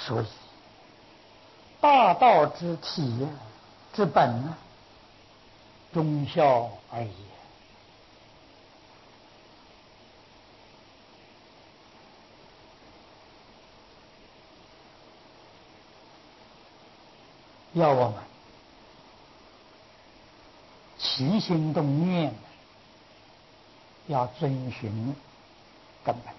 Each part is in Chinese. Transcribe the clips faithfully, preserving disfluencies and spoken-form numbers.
所以大道之体之本呢，忠孝而已。要我们起心动念，要遵循根本。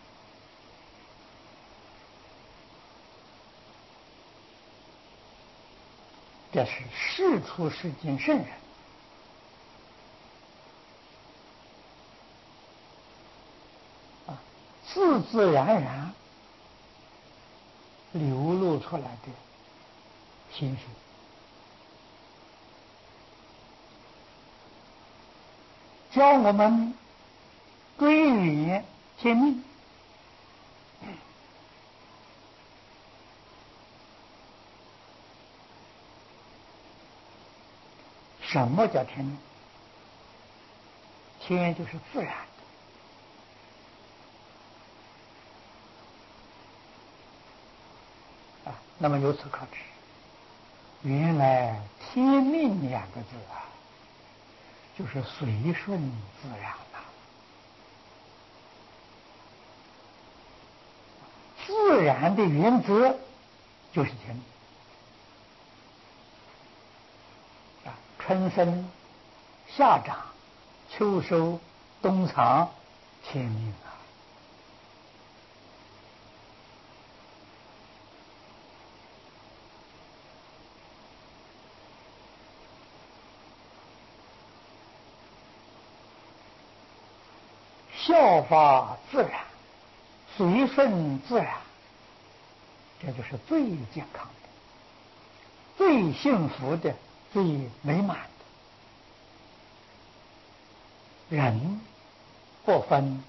这是世出世间圣人啊，自自然然流露出来的心术。教我们追远天命，什么叫天命？天就是自然的啊。那么由此可知，原来天命两个字啊，就是随顺自然了。自然的原则就是天命啊，春生、夏长、秋收、冬藏，天命啊。效法自然，随顺自然，这就是最健康的、最幸福的、最美满的。人不分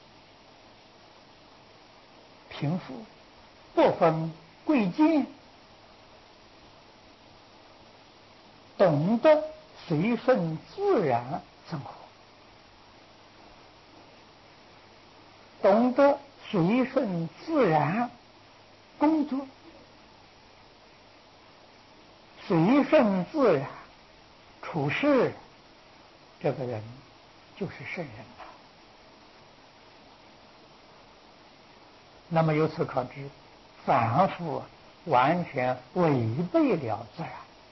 贫富，不分贵贱，懂得随顺自然生活，懂得随顺自然工作，随顺自然处事，这个人就是圣人了。那么由此可知，凡夫完全违背了自然。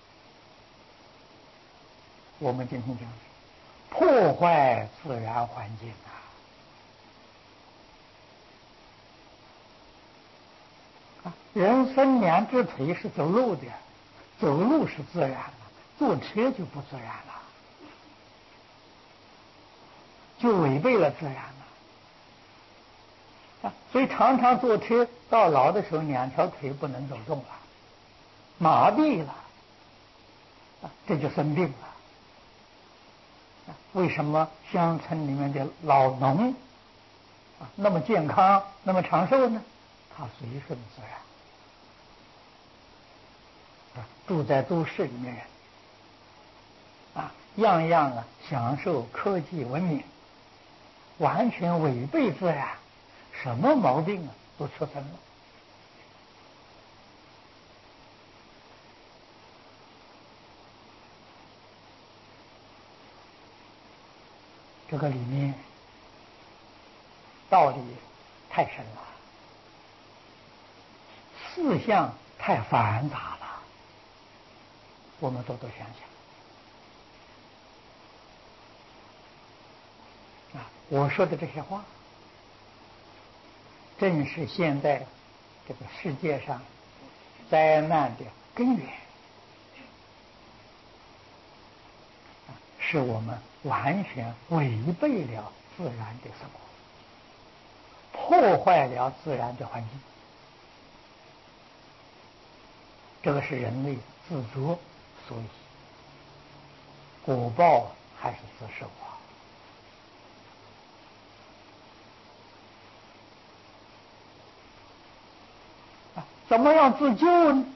我们今天讲破坏自然环境啊！啊，人生两只腿是走路的，走路是自然的，坐车就不自然了，就违背了自然了。啊，所以常常坐车到老的时候，两条腿不能走动了，麻痹了，啊，这就生病了。啊，为什么乡村里面的老农啊那么健康，那么长寿呢？他随顺自然。啊，住在都市里面人，啊，样样啊享受科技文明，完全违背自然。什么毛病啊都出生了。这个里面道理太深了，思想太繁杂了，我们多多想想啊！我说的这些话，正是现在这个世界上灾难的根源，是我们完全违背了自然的生活，破坏了自然的环境。这个是人类自作所以，果报还是自受啊！怎么样自救呢？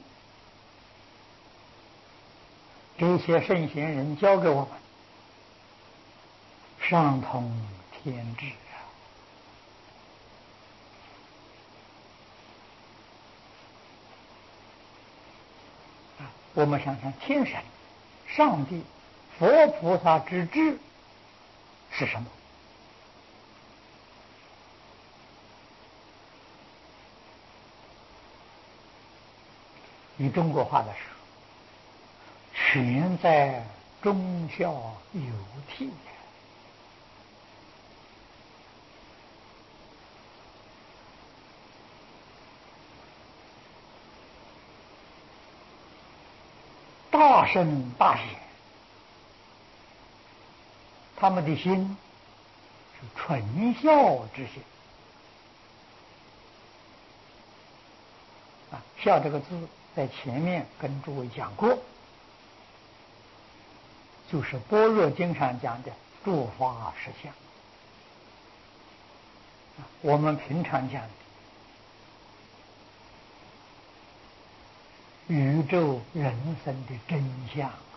这些圣贤人教给我们，上通天智啊！ 我们想想，天神、上帝、佛菩萨之智是什么？以中国话来说，全在忠孝有悌。大圣大贤，他们的心是纯孝之心啊。孝这个字在前面跟诸位讲过，就是《般若经》上讲的诸法实相。我们平常讲的宇宙人生的真相啊，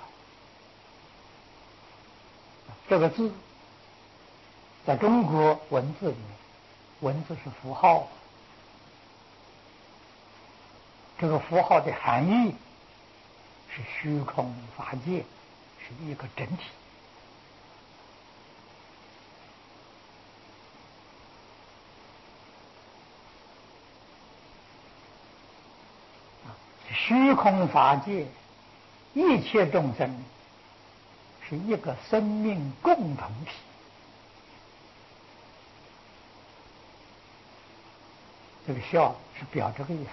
这个字在中国文字里面，文字是符号，这个符号的含义是虚空法界是一个整体。虚空法界，一切众生是一个生命共同体。这个孝是表这个意思。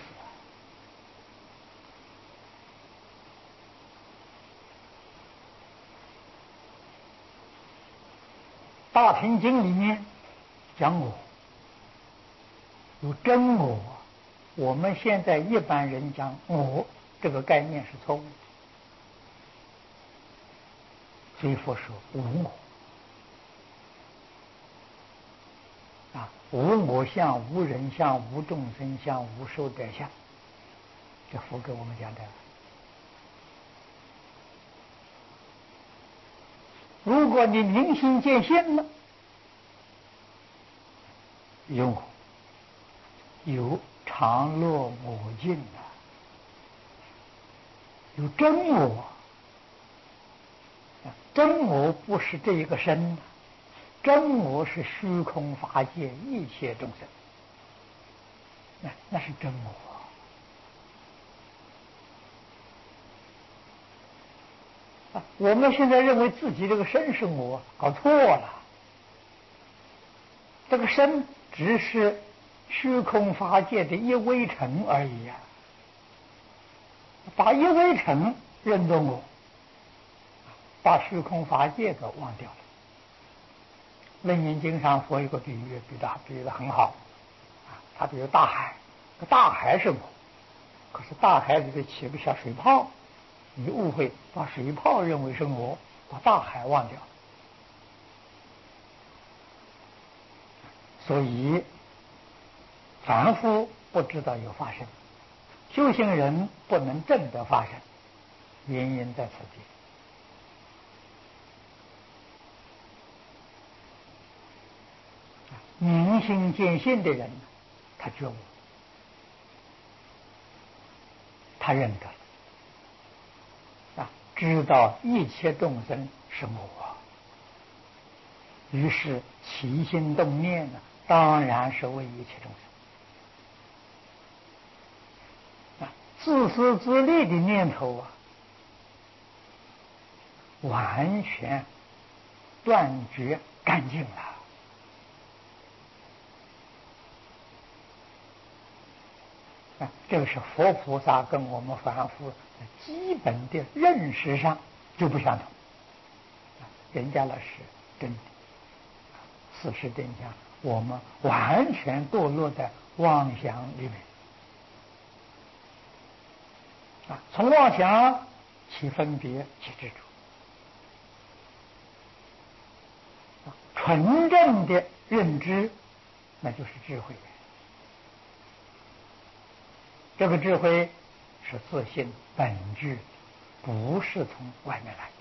大乘经里面讲我，有真我。我们现在一般人讲我这个概念是错误的，所以佛说无我啊，无我相、无人相、无众生相、无寿者相，这佛给我们讲的。如果你明心见性了，有我，有常乐我净啊，有真我。真我不是这一个身，真我是虚空法界一切众生，那那是真我。啊，我们现在认为自己这个身是我，搞错了。这个身只是虚空法界的一微尘而已啊，把一微尘认作我，把虚空法界都忘掉了。楞严经上佛有个比喻，比的比喻的很好啊，他比如大海，大海是我，可是大海里头起个小水泡，你误会把水泡认为是我，把大海忘掉。所以凡夫不知道有发生，修行人不能证得发生，原因在此地。明心见性的人，他觉悟，他认得了啊，知道一切众生是我，于是起心动念呢，当然是为一切众生啊，自私自利的念头啊，完全断绝干净了。啊，这个是佛菩萨跟我们凡夫基本的认识上就不相同。人家那是真的，事实真相，我们完全堕落在妄想里面。啊，从妄想起分别，起执着。啊，纯正的认知，那就是智慧。这个智慧是自性本质，不是从外面来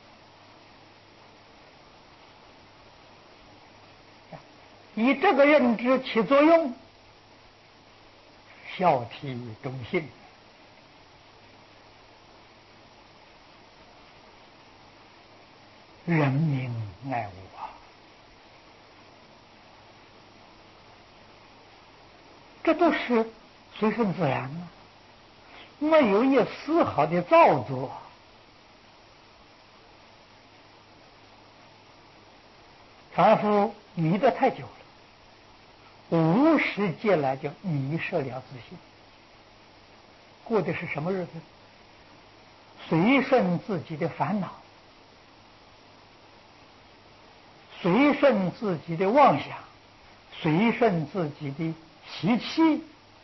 的。以这个认知起作用，孝悌忠信， 人民爱物啊！这都是随顺自然啊，没有一丝毫的造作。凡夫迷得太久了，无始劫来就迷失了自信，过的是什么日子？随顺自己的烦恼，随顺自己的妄想，随顺自己的习气，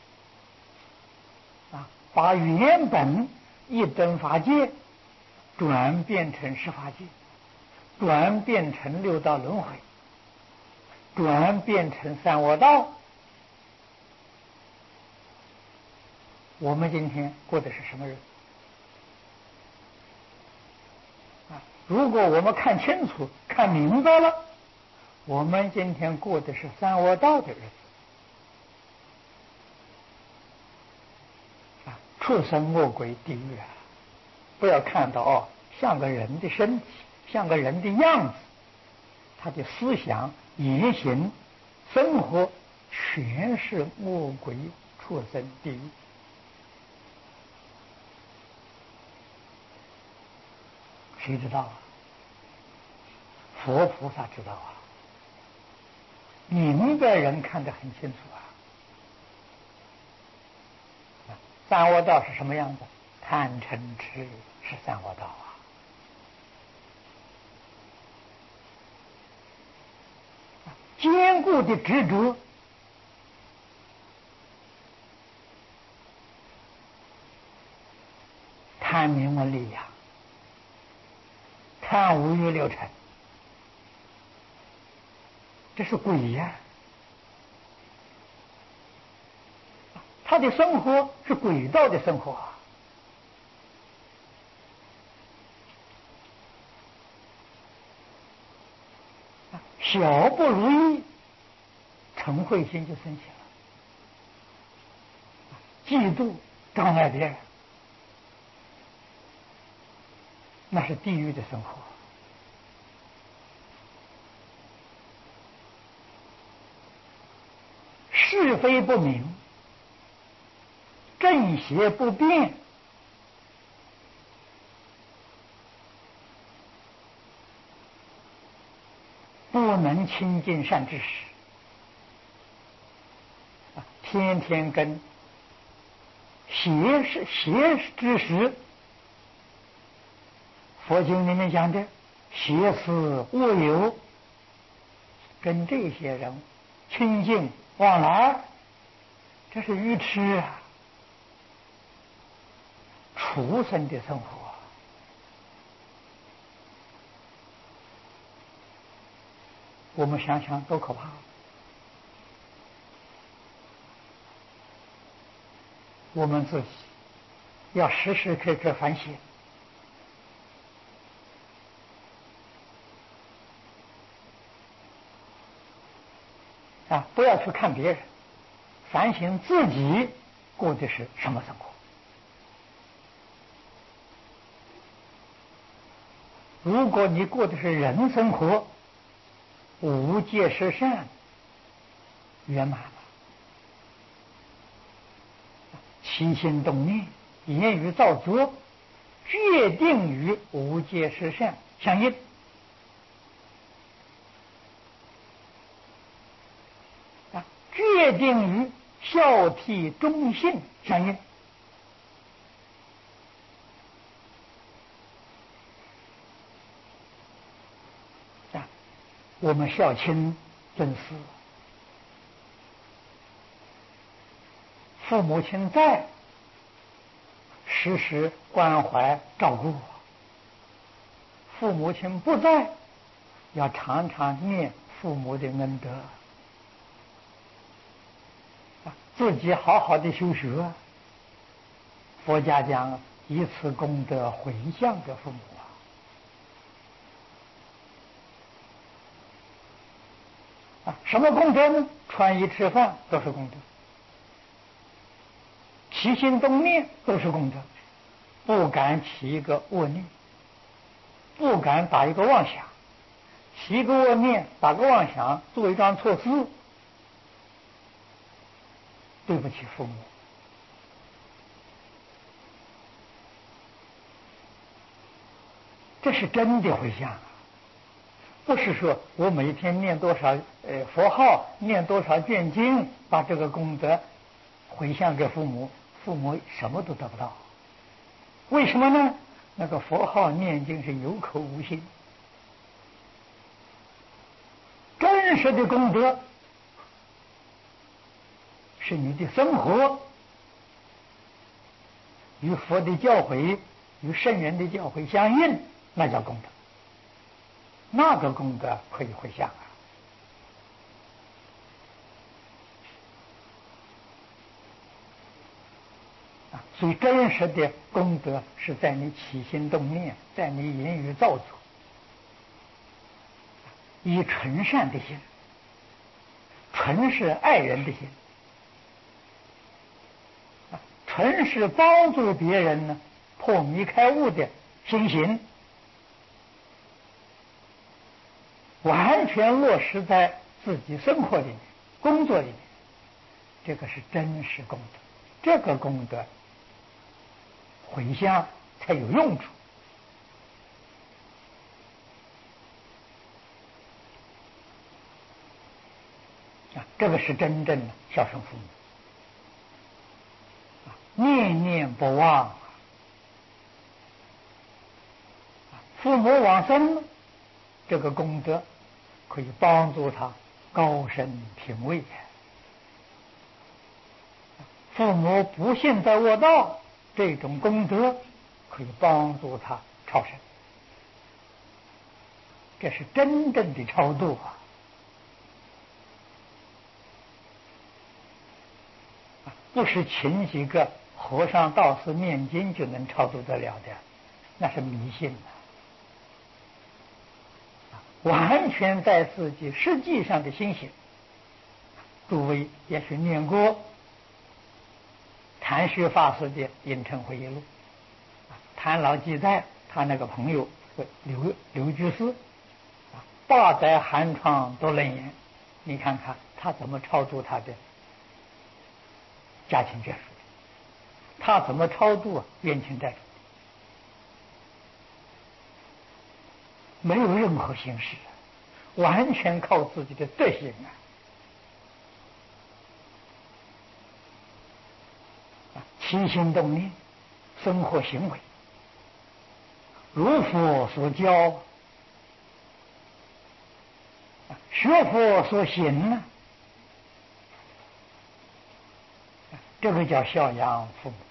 啊，把原本一真法界转变成十法界，转变成六道轮回，转变成三恶道。我们今天过的是什么日子？啊，如果我们看清楚、看明白了，我们今天过的是三恶道的日子。啊，畜生、恶鬼、地狱啊！不要看到哦，像个人的身体，像个人的样子，他的思想、言行、生活全是恶鬼、畜生、地狱。谁知道啊？佛菩萨知道啊，明白人看得很清楚啊。三恶道是什么样子？贪嗔痴是三恶道啊。坚固的执着，贪名闻利呀，贪五欲六尘，这是鬼呀！他的生活是鬼道的生活啊。小不如意，嗔恚心就生起了，嫉妒障碍别人，那是地狱的生活。是非不明，正邪不辨，不能亲近善知识，天天跟邪事邪知识，佛经里面讲的邪思恶友，跟这些人亲近往来，这是愚痴啊，畜生的生活。我们想想多可怕！我们自己要时时刻刻反省，啊，不要去看别人，反省自己过的是什么生活。如果你过的是人生活，无戒十善圆满了，起心动念、言语造作，决定与无戒十善相应。啊，决定与孝悌忠信相应。啊，我们孝亲尊师，父母亲在，时时关怀照顾；父母亲不在，要常常念父母的恩德，自己好好的修学。佛家讲以此功德回向给父母啊！啊，什么功德呢？穿衣吃饭都是功德，起心动念都是功德，不敢起一个恶念，不敢打一个妄想， 起个恶念，打个妄想，做一桩错事，对不起父母。这是真的回向啊，不是说我每天念多少呃佛号，念多少卷经，把这个功德回向给父母，父母什么都得不到。为什么呢？那个佛号念经是有口无心，真实的功德是你的生活与佛的教诲、与圣人的教诲相应，那叫功德。那个功德可以回向啊！啊，所以真实的功德是在你起心动念，在你言语造作，以纯善的心，纯是爱人的心，啊，纯是帮助别人呢破迷开悟的心行。完全落实在自己生活里面、工作里面，这个是真实功德。这个功德回向才有用处啊！这个是真正的孝顺父母啊，念念不忘啊！父母往生了，这个功德可以帮助他高升品位。父母不幸在卧道，这种功德可以帮助他超生。这是真正的超度啊！不是请几个和尚道士念经就能超度得了的，那是迷信啊！完全在自己实际上的心行。诸位也许念过谭旭法师的《隐尘回忆录》，谭老记载他那个朋友刘刘居士啊，八载寒窗多冷眼，你看看他怎么超度他的家亲眷属，他怎么超度冤亲债主，没有任何形式，完全靠自己的德行啊！起心动念，生活行为，如佛所教，学佛所行呢，这个叫孝养父母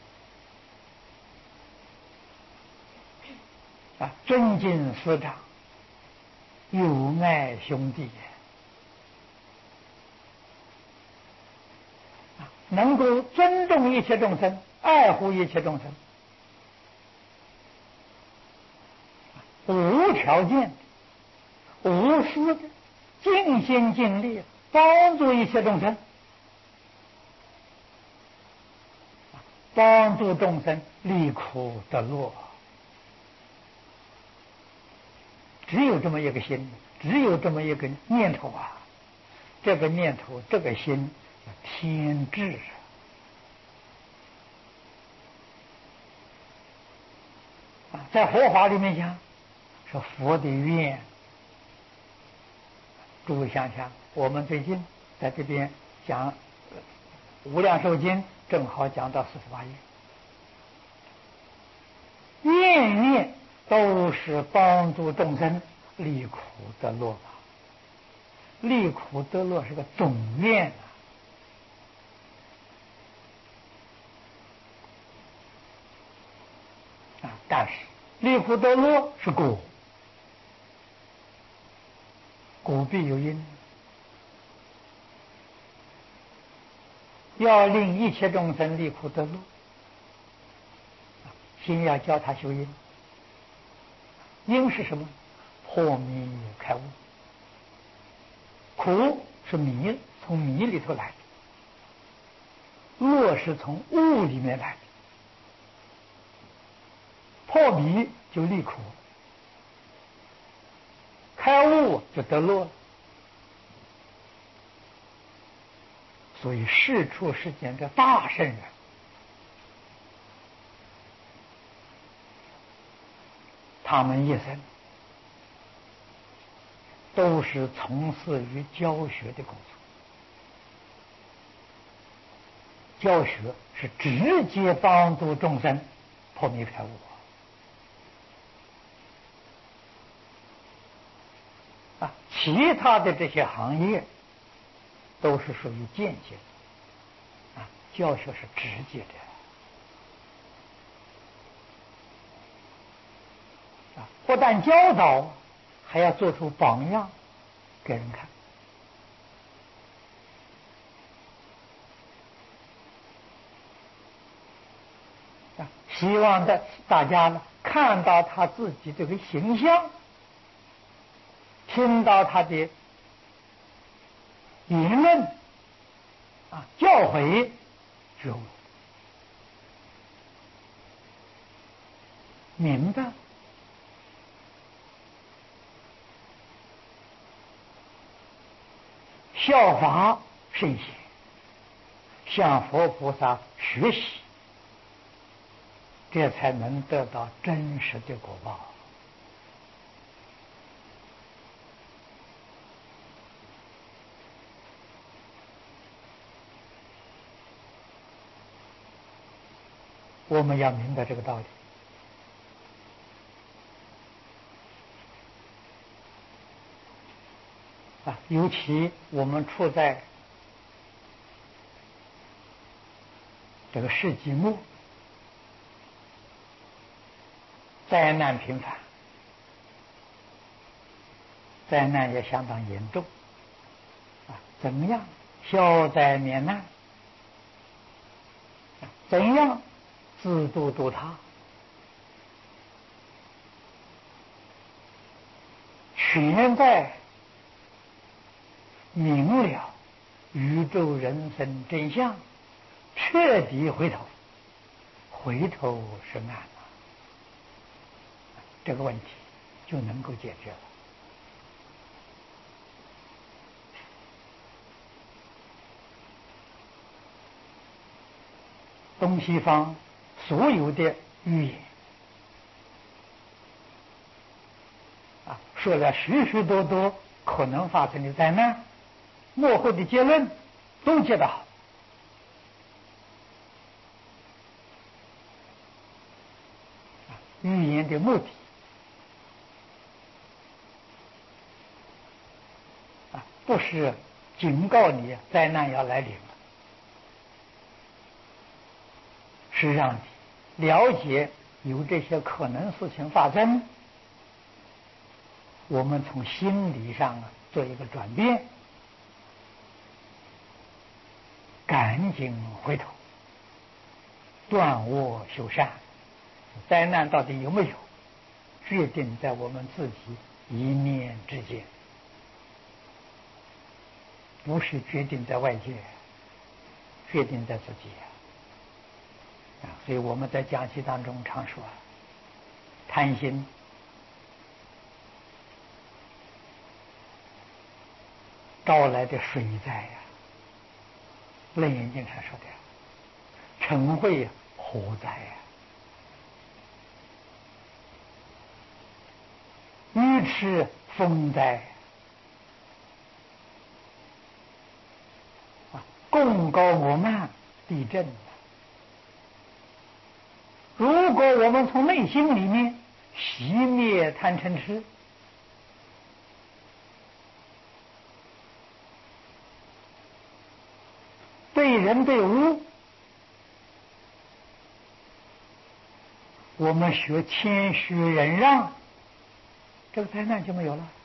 啊，尊敬师长，友爱兄弟，能够尊重一切众生，爱护一切众生，无条件的、无私的、尽心尽力帮助一切众生，帮助众生离苦得乐。只有这么一个心，只有这么一个念头啊！这个念头，这个心叫天智啊！在佛法里面讲，是佛的愿。诸位想想，我们最近在这边讲《无量寿经》，正好讲到四十八愿，愿愿都是帮助众生离苦得乐吧。离苦得乐是个总愿啊，啊，但是离苦得乐是果，果必有因，要令一切众生离苦得乐，先要教他修因。因是什么？破迷开悟。苦是迷，从迷里头来的；乐是从悟里面来的。破迷就离苦， 开悟就得乐了。所以世出世间的大圣人，他们一生都是从事于教学的工作。教学是直接帮助众生破迷开悟，啊，其他的这些行业都是属于间接的，啊，教学是直接的，啊，不但教导，还要做出榜样给人看。希望的大家呢看到他自己这个形象，听到他的言论啊教诲，就明白效法圣贤，向佛菩萨学习，这才能得到真实的果报。我们要明白这个道理啊！尤其我们处在这个世纪末，灾难频繁，灾难也相当严重啊！怎么样消灾免难？怎样自度度他？全在明了宇宙人生真相，彻底回头，回头是岸了，这个问题就能够解决了。东西方所有的预言啊，说了许许多多可能发生的灾难，幕后的结论都接得好。预言的目的啊，不是警告你灾难要来临了，是让你了解有这些可能事情发生，我们从心理上啊做一个转变，赶紧回头，断恶修善。灾难到底有没有，决定在我们自己一念之间，不是决定在外界，决定在自己啊！所以我们在讲习当中常说，贪心招来的水灾呀，楞严经上说的，嗔恚火灾呀，愚痴风灾啊，共高我慢地震。如果我们从内心里面熄灭贪嗔痴，对人对物，我们学谦虚忍让，这个灾难就没有了。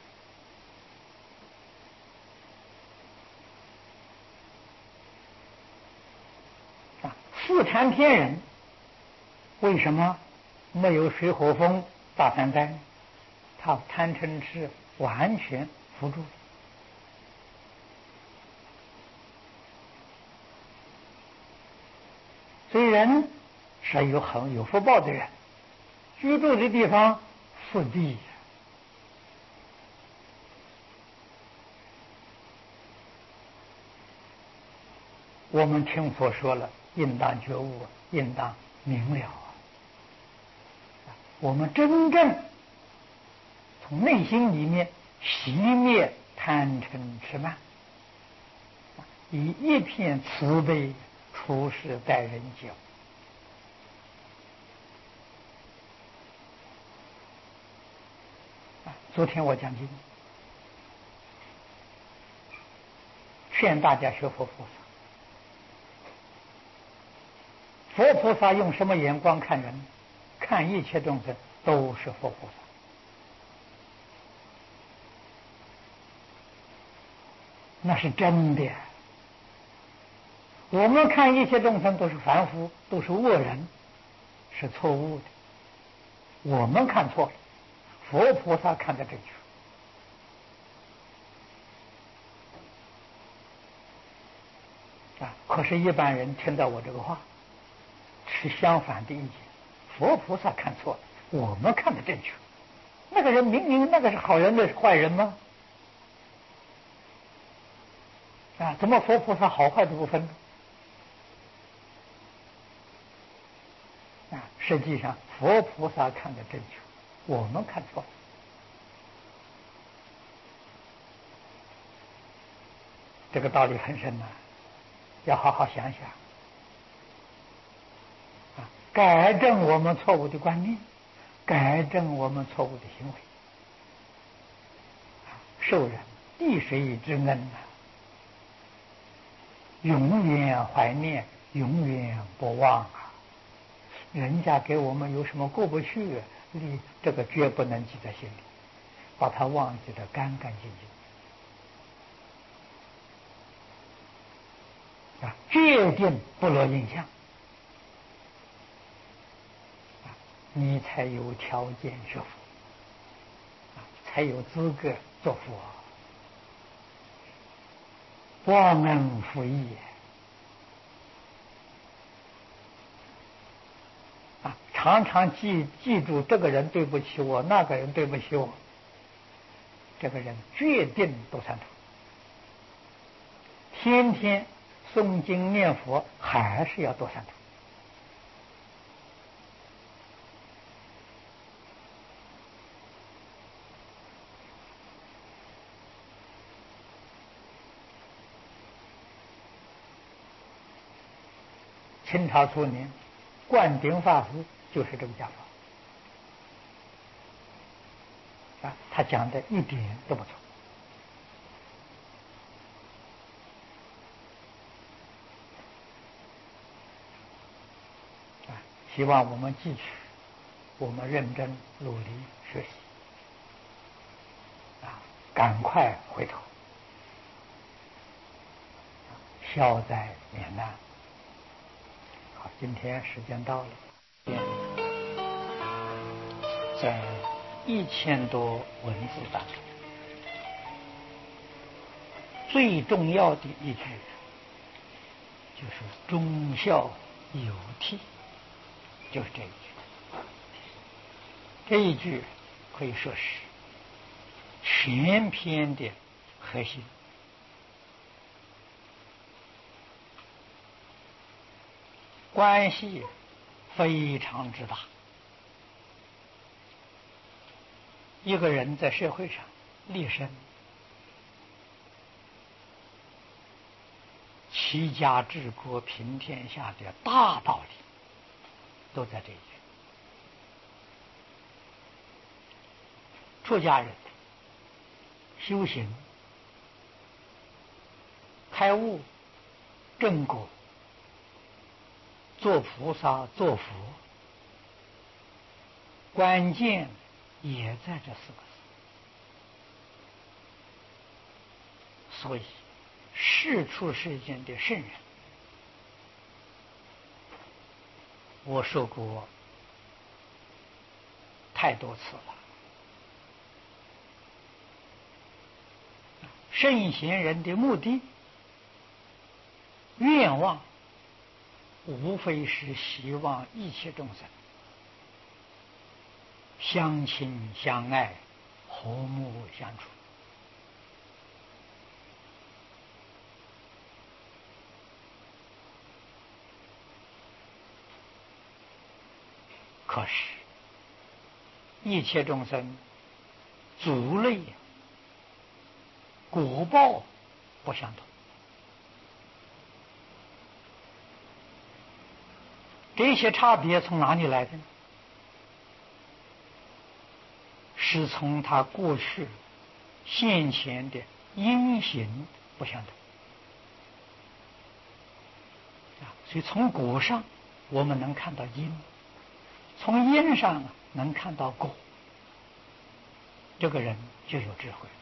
啊，四禅天人为什么没有水火风大三灾？他贪嗔痴完全扶住了。所以人是有很有福报的人，居住的地方福地， 我们听佛说了，应当觉悟，应当明了。我们真正从内心里面熄灭贪嗔痴慢，以一片慈悲处事待人接物。昨天我讲经，劝大家学佛菩萨。佛菩萨用什么眼光看人？看一切众生都是佛菩萨。那是真的。我们看一切众生都是凡夫，都是恶人，是错误的。我们看错了，佛菩萨看得正确。啊！可是，一般人听到我这个话，持相反的意见。佛菩萨看错了，我们看得正确。那个人明明那个是好人的坏人吗？啊，怎么佛菩萨好坏都不分呢？啊，实际上佛菩萨看得正确，我们看错了。这个道理很深呐，要好好想想。改正我们错误的观念，改正我们错误的行为，受人滴水之恩呐，永远怀念，永远不忘啊！人家给我们有什么过不去，你这个绝不能记在心里，把它忘记得干干净净啊！决定不落印象。你才有条件学佛，才有资格做佛。忘恩负义啊！常常记记住这个人对不起我，那个人对不起我，这个人决定堕三途。天天诵经念佛，还是要堕三途。清朝初年，灌顶法师就是这个讲法啊，他讲的一点都不错啊！希望我们汲取，我们认真努力学习啊，赶快回头，消灾免难。好，今天时间到了，在一千多文字当中，最重要的一句就是忠孝有悌，就是这一句。这一句可以说是全篇的核心。关系非常之大。一个人在社会上立身、齐家治国平天下的大道理，都在这一句。出家人修行、开悟、正果、做菩萨、做佛，关键也在这四个字。所以，世出世间的圣人，我说过太多次了。圣贤人的目的、愿望，无非是希望一切众生相亲相爱，和睦相处。 可是一切众生族类果报不相同，这些差别从哪里来的呢？是从他过去现前的因行不相同啊，所以从果上我们能看到因，从因上能看到果，这个人就有智慧。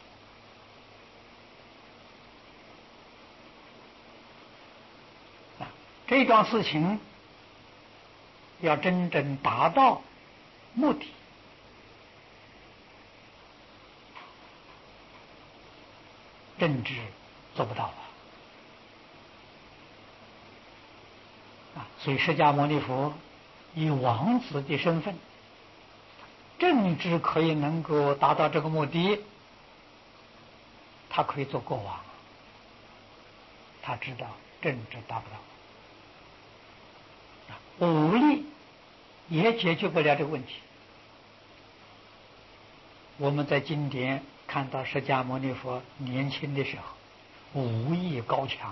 啊，这桩事情要真正达到目的，政治做不到啊！啊，所以释迦牟尼佛以王子的身份，政治可以能够达到这个目的，他可以做国王，他知道政治达不到，啊，武力也解决不了这个问题。我们在经典看到释迦牟尼佛年轻的时候武艺高强，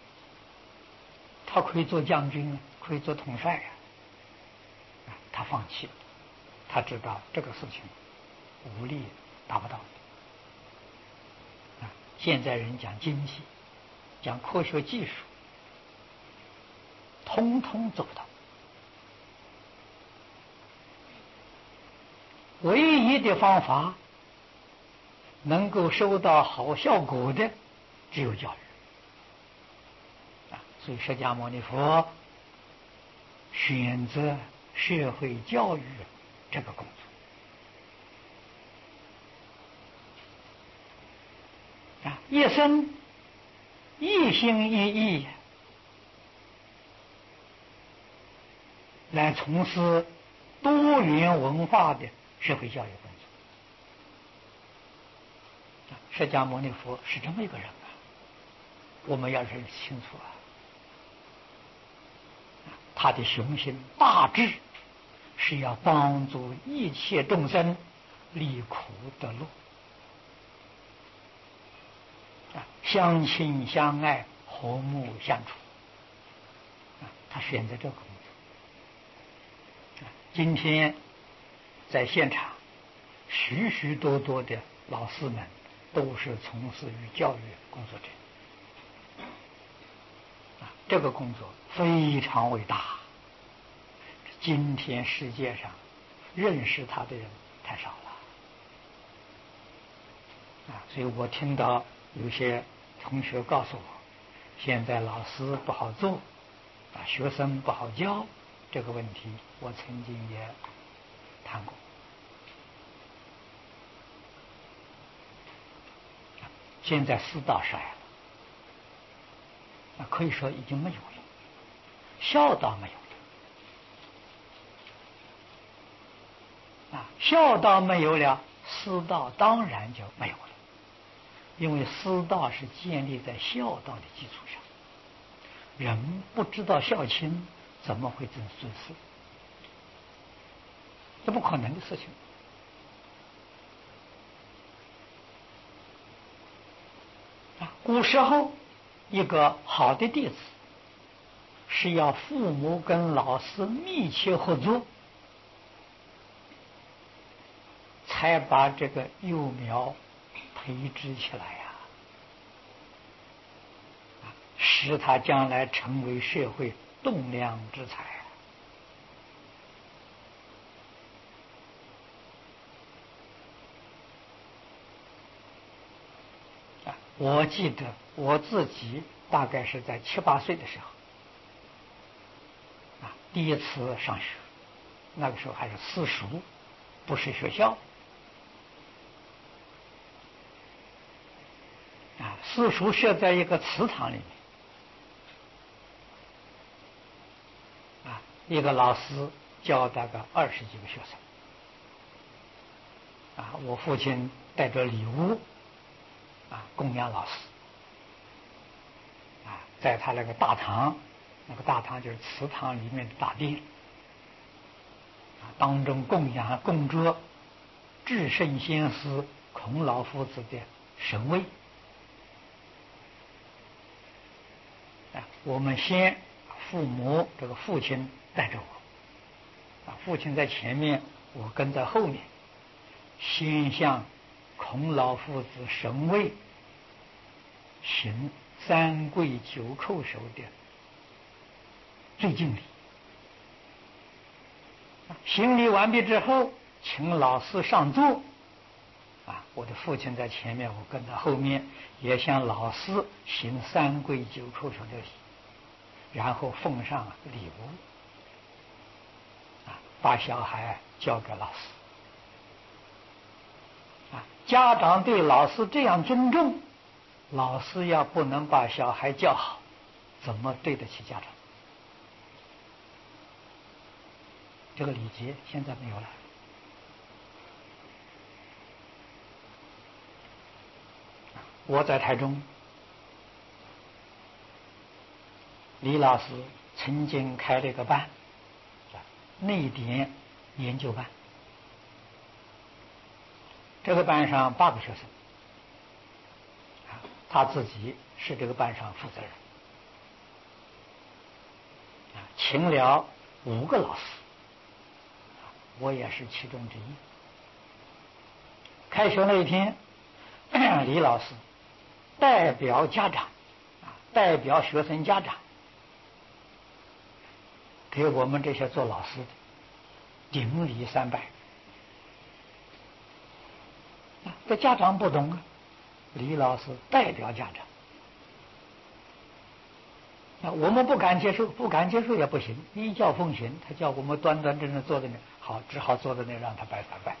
他可以做将军，可以做统帅啊，他放弃了，他知道这个事情武力达不到。啊，现在人讲经济，讲科学技术，通通做不到。唯一的方法能够收到好效果的，只有教育啊！所以释迦牟尼佛选择社会教育这个工作啊，一生一心一意来从事多元文化的社会教育工作。释迦牟尼佛是这么一个人啊，我们要认识清楚啊。他的雄心大志是要帮助一切众生离苦得乐啊，相亲相爱，和睦相处啊，他选择这个工作啊。今天在现场许许多多的老师们都是从事于教育工作者啊，这个工作非常伟大。今天世界上认识他的人太少了啊，所以我听到有些同学告诉我，现在老师不好做啊，学生不好教，这个问题我曾经也谈过。现在师大衰了，可以说已经没有了，孝道没有了啊，孝道没有了，师道当然就没有了，因为师道是建立在孝道的基础上，人不知道孝亲，怎么会尊尊师？这不可能的事情。古时候一个好的弟子是要父母跟老师密切合作，才把这个幼苗培植起来呀、啊，使他将来成为社会栋梁之才。我记得我自己大概是在七八岁的时候啊，第一次上学，那个时候还是私塾，不是学校啊。私塾设在一个祠堂里面啊，一个老师教大概二十几个学生啊，我父亲带着礼物啊，供养老师啊，在他那个大堂，那个大堂就是祠堂里面的大殿当中供养供着至圣先师孔老夫子的神位。啊，我们先父母这个父亲带着我，啊，父亲在前面，我跟在后面，先向孔老夫子神位行三跪九叩首的最敬礼。行礼完毕之后，请老师上座。啊，我的父亲在前面，我跟在后面，也向老师行三跪九叩首的礼，然后奉上礼物。啊，把小孩交给老师。啊，家长对老师这样尊重，老师要不能把小孩教好，怎么对得起家长？这个礼节现在没有了。我在台中，李老师曾经开了一个班，内典研究班。这个班上八个学生，他自己是这个班上负责人，啊，请了五个老师，我也是其中之一。开学那一天，李老师代表家长，啊，代表学生家长，给我们这些做老师的顶礼三拜。这家长不懂啊，李老师代表家长，那我们不敢接受，不敢接受也不行，依教奉行。他叫我们端端正正坐在那，好，只好坐在那让他拜三拜。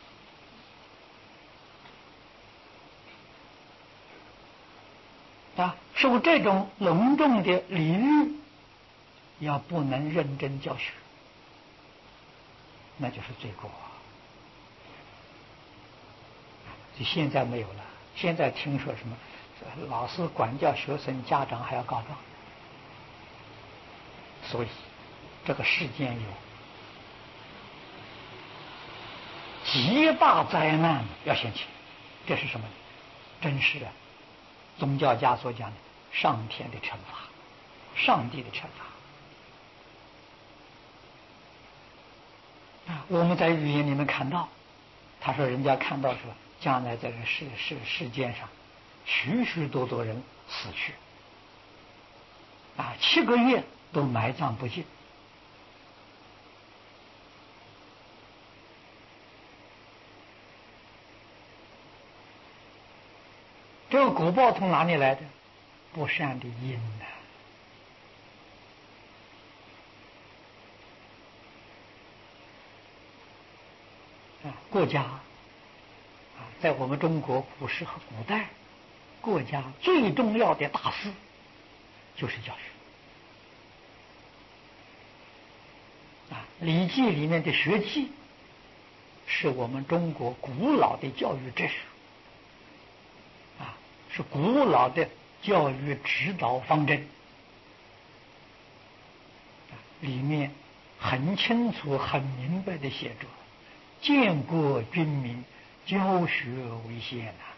啊，受这种隆重的礼遇，要不能认真教学，那就是罪过。就现在没有了，现在听说什么老师管教学生，家长还要告状，所以这个世间有极大灾难要掀起。这是什么？真是啊，宗教家所讲的上天的惩罚，上帝的惩罚。啊，我们在语言里面看到，他说人家看到说，将来在这世世世界上，许许多多人死去，啊，七个月都埋葬不尽。这个果报从哪里来的？不善的因呐、啊！国家啊，在我们中国古时和古代，国家最重要的大事就是教学啊。《礼记》里面的学记是我们中国古老的教育知识啊，是古老的教育指导方针，里面很清楚、很明白的写着：建国军民，教学为先呐、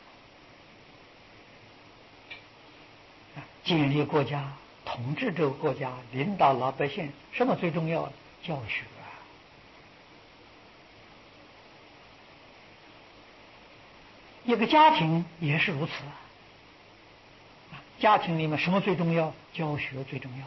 啊。建立国家，统治这个国家，领导老百姓，什么最重要的？教学啊！一个家庭也是如此啊。家庭里面什么最重要？教学最重要。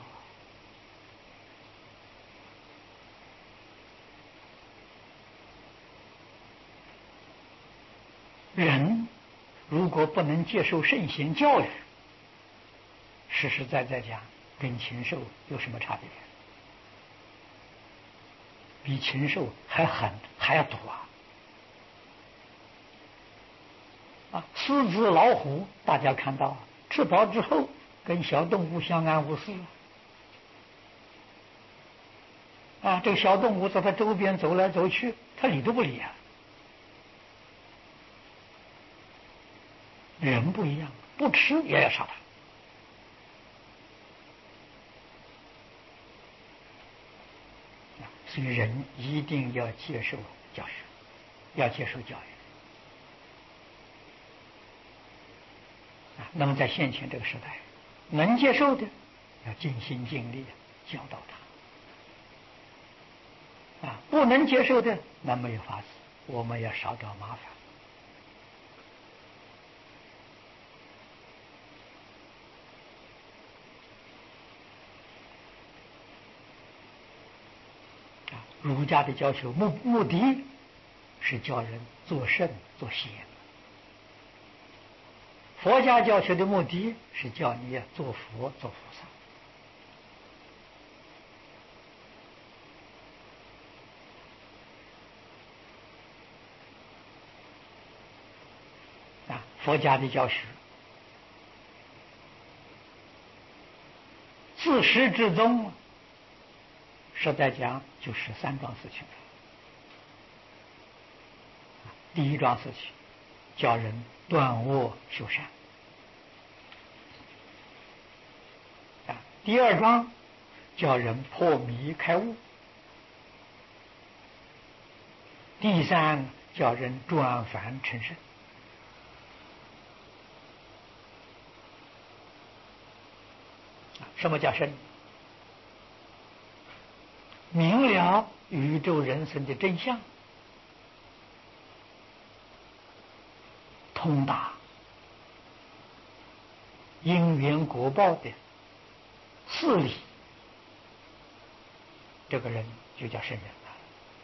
人如果不能接受圣贤教育，实实在在讲，跟禽兽有什么差别？比禽兽还狠，还要毒啊！啊，狮子、老虎，大家看到吃饱之后，跟小动物相安无事啊。这个小动物在它周边走来走去，它理都不理啊。人不一样，不吃也要杀它。 所以人一定要接受教学，要接受教育啊。那么在现前这个时代，能接受的要尽心尽力教导他啊，不能接受的那没有法子，我们要少找麻烦。儒家的教学目目的是教人做圣做贤，佛家教学的目的是叫你做佛做菩萨啊。佛家的教学自始至终，实在讲就是三桩事情。第一桩事情，教人断恶修善啊；第二桩，教人破迷开悟；第三，叫人转凡成圣。什么叫圣？明了宇宙人生的真相，通达因缘果报的事理，这个人就叫圣人了。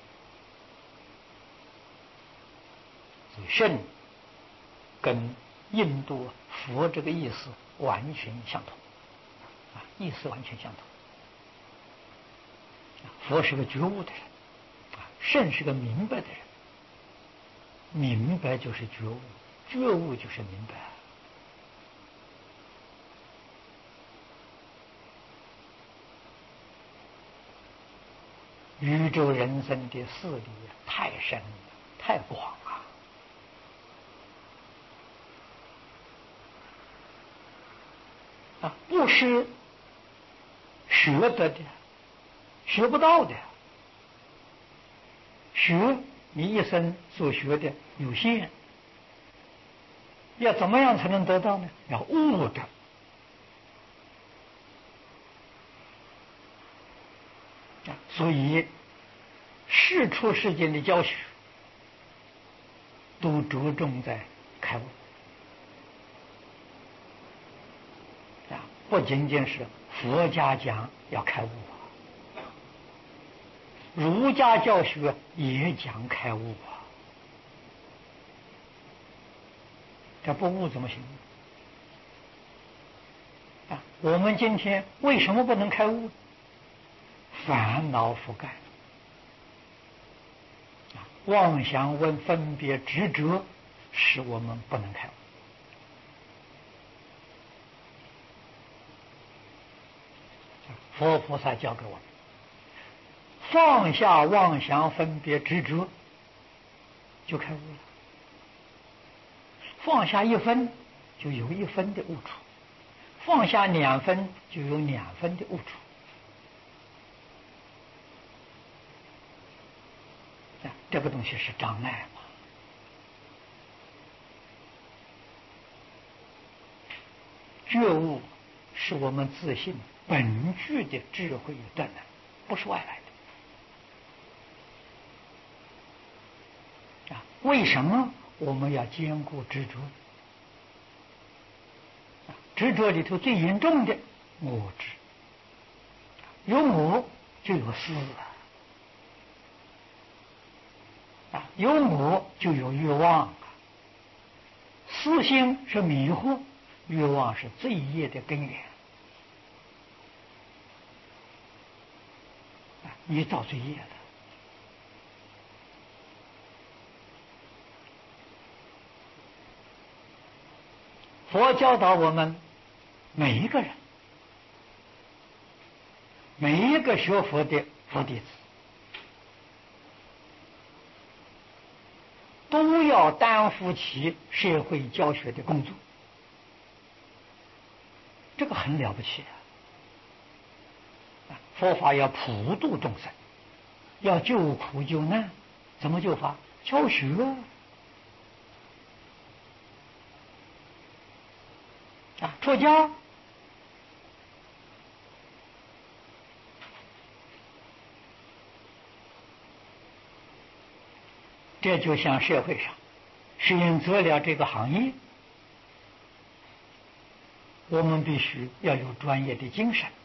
所以圣跟印度佛这个意思完全相同啊，意思完全相同。佛是个觉悟的人啊，圣是个明白的人。明白就是觉悟，觉悟就是明白。宇宙人生的事理太深了，太广了啊，不是学得的，学不到的。学你一生所学的有限，要怎么样才能得到呢？要悟的。所以世出世间的教学都着重在开悟啊，不仅仅是佛家讲要开悟，儒家教学也讲开悟啊。这不悟怎么行啊？我们今天为什么不能开悟？烦恼覆盖啊，妄想问分别执着，使我们不能开悟。佛菩萨教给我们，放下妄想分别执着，就开悟了。放下一分，就有一分的悟处；放下两分，就有两分的悟处。啊，这个东西是障碍嘛？觉悟是我们自信本具的智慧与断能，不是外来的。啊，为什么我们要兼顾执着？执着里头最严重的我执，有我就有私啊，有我就有欲望，私心是迷惑，欲望是罪业的根源啊，你造罪业的。佛教导我们每一个人，每一个学佛的佛弟子，都要担负起社会教学的工作，这个很了不起啊！佛法要普度众生要救苦救难，怎么救法？教学。啊，出家这就像社会上选择了这个行业，我们必须要有专业的精神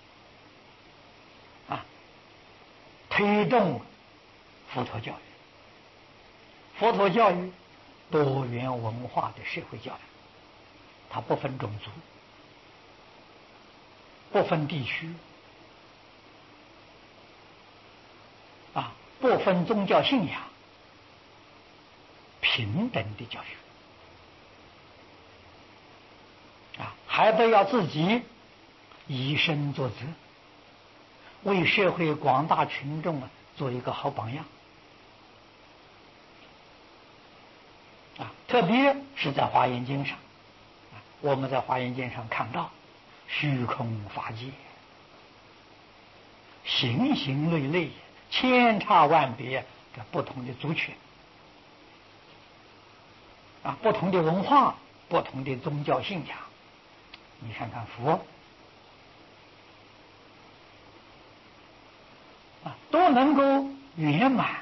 啊，推动佛陀教育。佛陀教育多元文化的社会教育，它不分种族，不分地区，啊，不分宗教信仰，平等的教育，啊，还得要自己以身作则，为社会广大群众啊做一个好榜样，啊，特别是在《华严经》上，啊，我们在《华严经》上看到虚空法界，形形类类，千差万别的不同的族群，啊，不同的文化，不同的宗教信仰。你看看佛，啊，都能够圆满